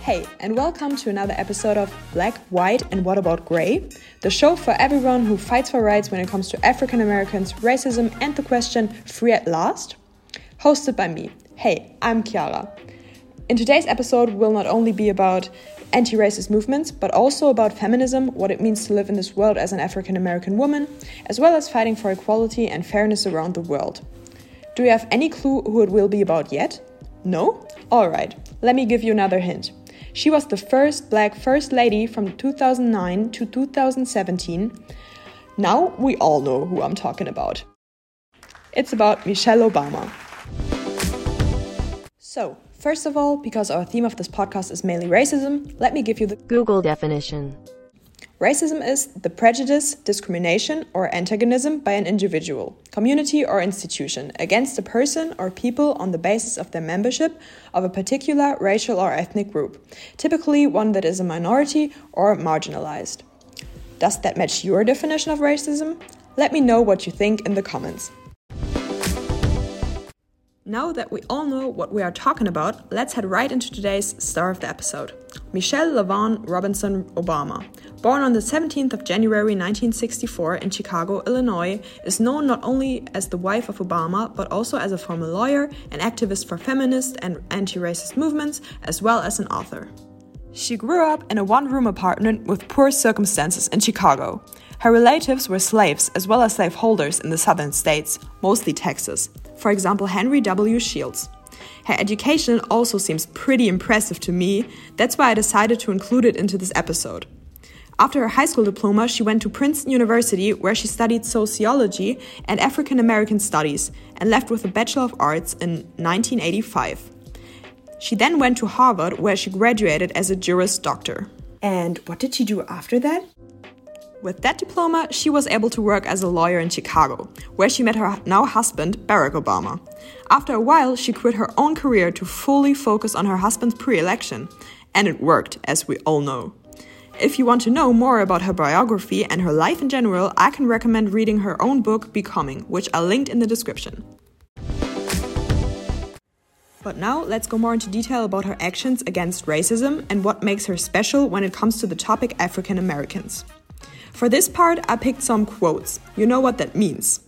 Hey, and welcome to another episode of Black, White, and What About Grey? The show for everyone who fights for rights when it comes to African Americans, racism, and the question, free at last? Hosted by me. Hey, I'm Chiara. In today's episode, we'll not only be about anti-racist movements, but also about feminism, what it means to live in this world as an African American woman, as well as fighting for equality and fairness around the world. Do you have any clue who it will be about yet? No? Alright, let me give you another hint. She was the first Black First Lady from 2009 to 2017. Now we all know who I'm talking about. It's about Michelle Obama. So, first of all, because our theme of this podcast is mainly racism, let me give you the Google definition. Racism is the prejudice, discrimination, or antagonism by an individual, community, or institution against a person or people on the basis of their membership of a particular racial or ethnic group, typically one that is a minority or marginalized. Does that match your definition of racism? Let me know what you think in the comments. Now that we all know what we are talking about, let's head right into today's star of the episode. Michelle LaVaughn Robinson Obama, born on the 17th of January 1964 in Chicago, Illinois, is known not only as the wife of Obama, but also as a former lawyer, an activist for feminist and anti-racist movements, as well as an author. She grew up in a one-room apartment with poor circumstances in Chicago. Her relatives were slaves as well as slaveholders in the southern states, mostly Texas. For example, Henry W. Shields. Her education also seems pretty impressive to me, that's why I decided to include it into this episode. After her high school diploma, she went to Princeton University, where she studied sociology and African American studies, and left with a Bachelor of Arts in 1985. She then went to Harvard, where she graduated as a Juris Doctor. And what did she do after that? With that diploma, she was able to work as a lawyer in Chicago, where she met her now husband, Barack Obama. After a while, she quit her own career to fully focus on her husband's pre-election. And it worked, as we all know. If you want to know more about her biography and her life in general, I can recommend reading her own book, Becoming, which I'll link in the description. But now, let's go more into detail about her actions against racism and what makes her special when it comes to the topic African Americans. For this part, I picked some quotes. You know what that means.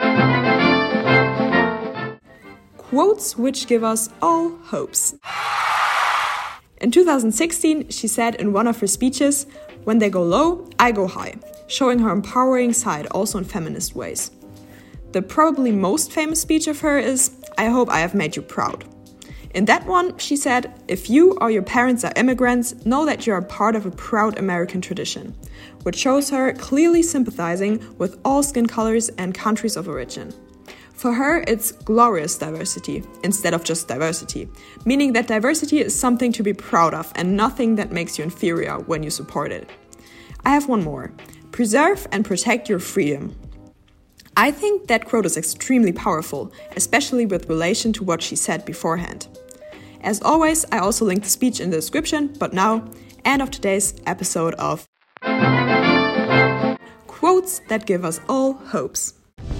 Quotes which give us all hopes. In 2016, she said in one of her speeches, "When they go low, I go high," showing her empowering side also in feminist ways. The probably most famous speech of her is, "I hope I have made you proud." In that one, she said, "If you or your parents are immigrants, know that you are part of a proud American tradition," which shows her clearly sympathizing with all skin colors and countries of origin. For her, it's glorious diversity instead of just diversity, meaning that diversity is something to be proud of and nothing that makes you inferior when you support it. I have one more. Preserve and protect your freedom. I think that quote is extremely powerful, especially with relation to what she said beforehand. As always, I also link the speech in the description, but now, end of today's episode of Quotes that give us all hopes.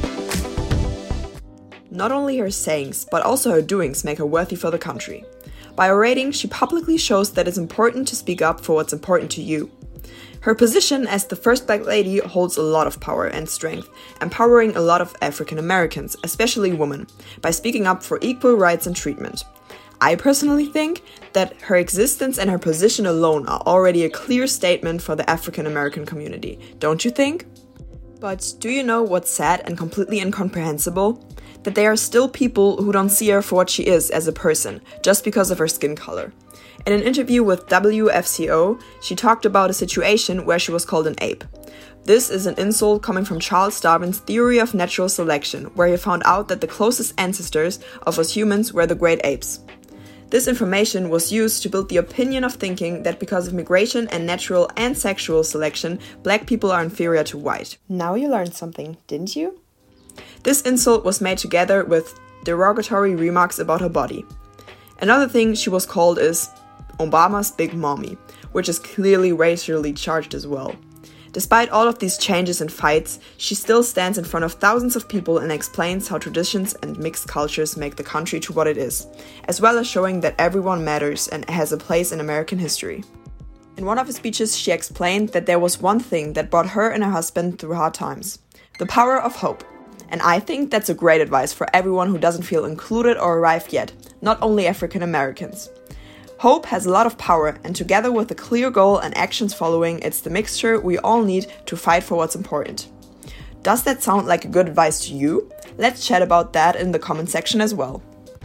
Not only her sayings, but also her doings make her worthy for the country. By orating, she publicly shows that it's important to speak up for what's important to you. Her position as the first Black lady holds a lot of power and strength, empowering a lot of African Americans, especially women, by speaking up for equal rights and treatment. I personally think that her existence and her position alone are already a clear statement for the African American community, don't you think? But do you know what's sad and completely incomprehensible? That there are still people who don't see her for what she is as a person, just because of her skin color. In an interview with WFCO, she talked about a situation where she was called an ape. This is an insult coming from Charles Darwin's theory of natural selection, where he found out that the closest ancestors of us humans were the great apes. This information was used to build the opinion of thinking that because of migration and natural and sexual selection, Black people are inferior to white. Now you learned something, didn't you? This insult was made together with derogatory remarks about her body. Another thing she was called is Obama's Big Mommy, which is clearly racially charged as well. Despite all of these changes and fights, she still stands in front of thousands of people and explains how traditions and mixed cultures make the country to what it is, as well as showing that everyone matters and has a place in American history. In one of her speeches, she explained that there was one thing that brought her and her husband through hard times: the power of hope. And I think that's a great advice for everyone who doesn't feel included or arrived yet, not only African Americans. Hope has a lot of power, and together with a clear goal and actions following, it's the mixture we all need to fight for what's important. Does that sound like a good advice to you? Let's chat about that in the comment section as well.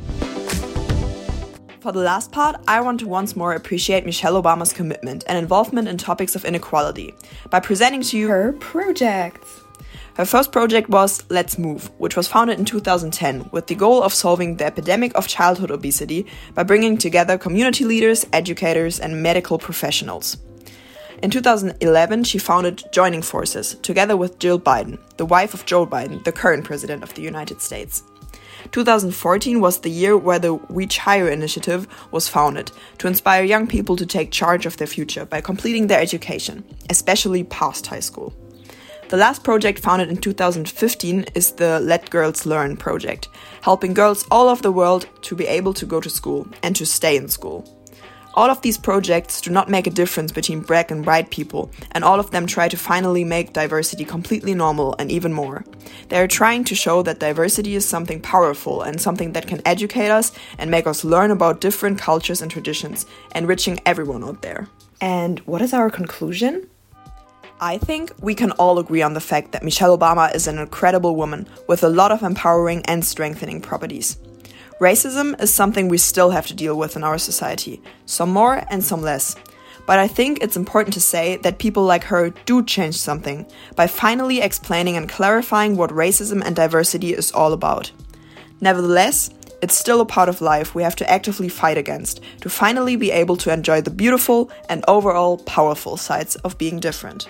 For the last part, I want to once more appreciate Michelle Obama's commitment and involvement in topics of inequality by presenting to you her projects. Her first project was Let's Move, which was founded in 2010 with the goal of solving the epidemic of childhood obesity by bringing together community leaders, educators, and medical professionals. In 2011, she founded Joining Forces, together with Jill Biden, the wife of Joe Biden, the current president of the United States. 2014 was the year where the Reach Higher initiative was founded to inspire young people to take charge of their future by completing their education, especially past high school. The last project founded in 2015 is the Let Girls Learn project, helping girls all over the world to be able to go to school and to stay in school. All of these projects do not make a difference between black and white people, and all of them try to finally make diversity completely normal and even more. They are trying to show that diversity is something powerful and something that can educate us and make us learn about different cultures and traditions, enriching everyone out there. And what is our conclusion? I think we can all agree on the fact that Michelle Obama is an incredible woman with a lot of empowering and strengthening properties. Racism is something we still have to deal with in our society, some more and some less. But I think it's important to say that people like her do change something by finally explaining and clarifying what racism and diversity is all about. Nevertheless, it's still a part of life we have to actively fight against to finally be able to enjoy the beautiful and overall powerful sides of being different.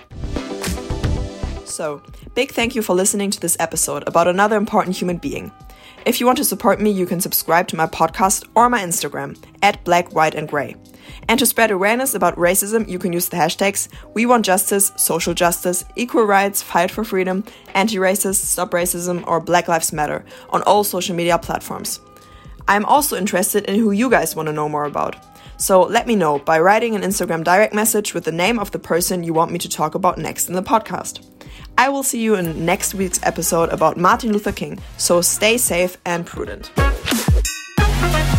So, big thank you for listening to this episode about another important human being. If you want to support me, you can subscribe to my podcast or my Instagram @BlackWhiteAndGray. And to spread awareness about racism, you can use the hashtags WeWantJustice, Social Justice, Equal Rights, Fight for Freedom, Anti-Racist, Stop Racism, or Black Lives Matter on all social media platforms. I'm also interested in who you guys want to know more about. So let me know by writing an Instagram direct message with the name of the person you want me to talk about next in the podcast. I will see you in next week's episode about Martin Luther King, so stay safe and prudent.